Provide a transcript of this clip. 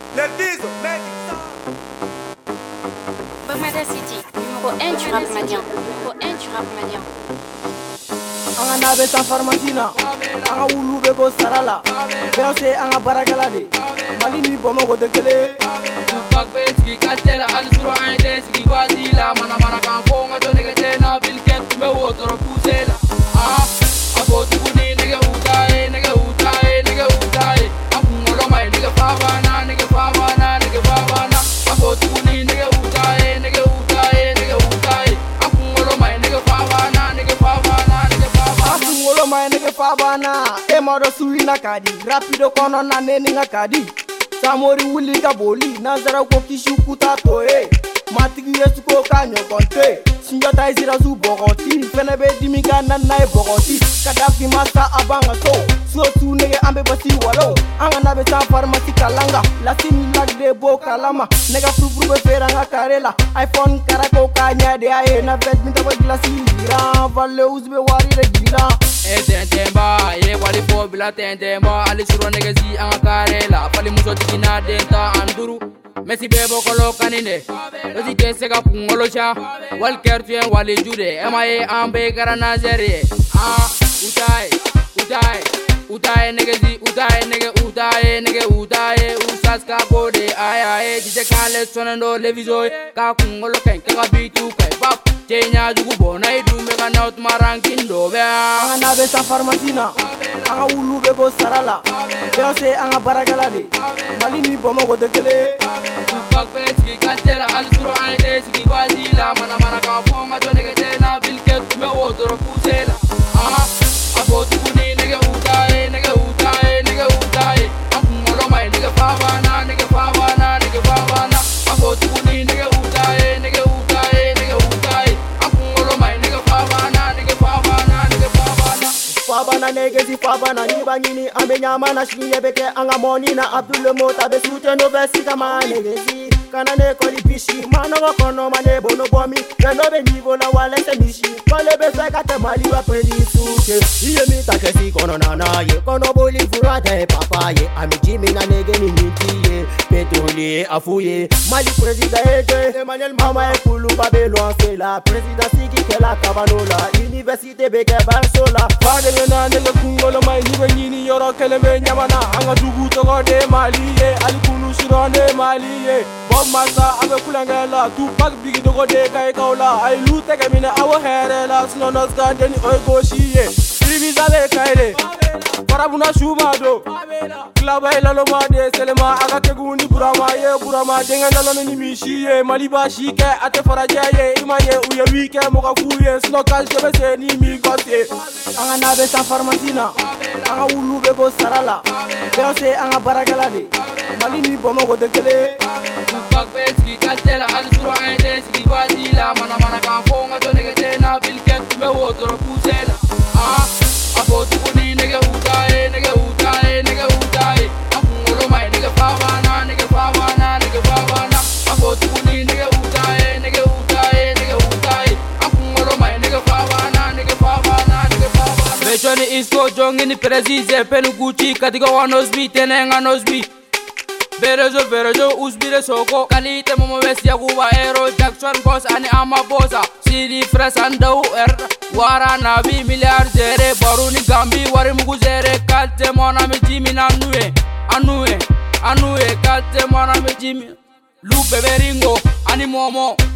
Les Dizo, mec. Bamada City, numéro 1 du rap malien. Numéro 1 du rap malien. Anga nabe san farmasina, anga wulu be bo sarala. Bɛɛ se an ka baarakɛla de, Mali ni Bamakɔ tɛ kelen. Tupac bɛ sigi quartier la, hali sura an tɛ sigi basi la. Mana kan fɔ n ka to nɛgɛjɛ na, Bilikɛ tun bɛ wotoro poussé la. A ko tuguni nɛgɛ u ta ye, nɛgɛ u ta ye, nɛgɛ u ta ye. An kunkolo ma ye, nɛgɛ fa banna, nɛgɛ fa banna, nɛgɛ fa banna. A ko tuguni nɛgɛ u ta ye, nɛgɛ u ta ye, nɛgɛ u ta ye. An kunkolo ma ye, nɛgɛ fa banna, nɛgɛ fa banna, nɛgɛ fa banna. An kunkolo ma ye nɛgɛ fa banna, e ma dɔn suwina ka di, rapido kɔnɔna ne ni n ka di. Samori wuli ka boli, nanzara ko kisi kuta to ye. Matigi ye suko ka ɲɔgɔn te, Sunjata ye Sirasu bɔgɔti, fɛnɛ bɛ dimi ka na n'a ye bɔgɔti. Kadafi ma sa a b'an ka so, surtout nege an bɛ basi walo. An ka na bɛ taa farmasi kalan kan, Lasini Lac de b'o kalama. Nɛgɛ furufuru bɛ feere an ka kare la, iPhone karako ka ɲɛ de y'a ye. Na fête min tɔgɔ gilasi jiran, Valeus bɛ wari de jiran. Tɛntɛnba ye wali fɔ bila tɛntɛnba, hali sura nɛgɛsi an ka kare la. Fali muso jiginna den ta an duuru, Messi bɛ bɔkɔlɔ kani dɛ, Losi tɛ se ka kunkolo ca. Wali kɛrɛfɛ wali ju de, e ma ye an bɛɛ kɛra nazɛri ye. U ta ye, u ta ye, u ta ye nɛgɛsi, u ta ye nɛgɛ, u ta ye nɛgɛ, u ta ye. Usas ka ko de aye DJ Khaled sɔnnen do leviso ye, ka kunkolo kɛn kɛ ka bitu kɛ bap. Cɛ ɲajugu bɔ na i dun bɛ ka n'aw tuma rankin dɔ bɛ. An ka na bɛ san farmasi na, an ka wulu bɛ bɔ sara la. Bɛɛ se an ka baarakɛla de, Mali ni Bamakɔ tɛ kelen. Tupac bɛ sigi quartier la, hali sura an tɛ sigi basi la. Mana kan fɔ n ka to nɛgɛjɛ na, Bilikɛ tun bɛ wotoro poussé la. A ko tuguni nɛgɛ u ta ye, nɛgɛ u ta ye, nɛgɛ u ta ye. An kunkolo ma ye, nɛgɛ fa banna, nɛgɛ fa banna, nɛgɛ fa banna. A ko tuguni nɛgɛ u ta ye, nɛgɛ u ta ye, nɛgɛ u ta ye. An kunkolo ma ye, nɛgɛ fa banna, nɛgɛ fa banna, nɛgɛ fa banna. Fa banna nɛgɛsi fa banna, ni b'a ɲini an bɛ ɲama na, sini ɲɛ bɛ kɛ an ka mɔni na. Abdul Mota bɛ soutien no bɛ si kama nɛgɛsi. Kana ne kɔli bisi, ma nɔgɔ kɔnɔ ma ne bono bɔ min. Fɛn dɔ bɛ niveau la wa lɛsɛ misi, kɔle bɛ fɛ ka tɛ Mali wa pɛdi suke. I ye min ta kɛsi kɔnɔna na ye, kɔnɔboli fura tɛ papa ye. A mi ji min na nɛgɛ ni min ti ye, pétrolier a f'u ye. Mali président ye jɛ, Emmanuel Mama ye kuluba bɛ lɔnse la. Président sigi kɛla kabano la, université bɛ kɛ Barso la. Fa de bɛ na nɛgɛ kunkolo ma ye, ni bɛ ɲini yɔrɔ kelen bɛ ɲamana. An ka dugu tɔgɔ de Mali ye, hali kunu surɔ de Mali ye. Masa a bɛ kulonkɛ la, Tupac bigi dogo de Kayikaw la. A ye lu tɛgɛ minɛ aw hɛrɛ la, sinon Nɔsika tɛ ni o ye gosi ye. Siribisa le Kayile, Farabuna su ma don, Tilaba ye laloma de Selema. A ka kɛgun ni Burama ye, Burama denkɛ lalɔni ni misi ye. Mali b'a si kɛ a tɛ farajɛ ye, i ma ye u ye wi kɛ mɔgɔ fu ye, sinon Kaze bɛ se ni mi kɔse. An ka na bɛ san farmasi na, an ka wulu bɛ bɔ sara la. Bɛɛ se an ka baarakɛla de, Mali ni Bamakɔ tɛ kelen. Tupac bɛ sigi quartier la, hali sura an tɛ sigi basi la. Mana kan fɔ n ka to nɛgɛjɛ na, Bilikɛ tun bɛ wotoro poussé la. A ko tuguni nɛgɛ u ta ye, nɛgɛ u ta ye, nɛgɛ u ta ye. An kunkolo ma ye, nɛgɛ fa banna, nɛgɛ fa banna, nɛgɛ fa banna. A ko tuguni nɛgɛ u ta ye, nɛgɛ u ta ye, nɛgɛ u ta ye. An kunkolo ma ye, nɛgɛ fa banna, nɛgɛ fa banna, nɛgɛ fa banna. Bɛsɔni Isco jɔngini précisé, pɛni Gucci katiga wa Nosbi tɛnɛ ŋa Nosbi. Berejo usbire soko kalite momo wes yakuba ero Jackson boss ani ama bosa CD fresh andau wara nabi milliardaire baruni gambi wari mugu zere kalte mona mi jimi anue kalte mona mi jimi lu beberingo ani momo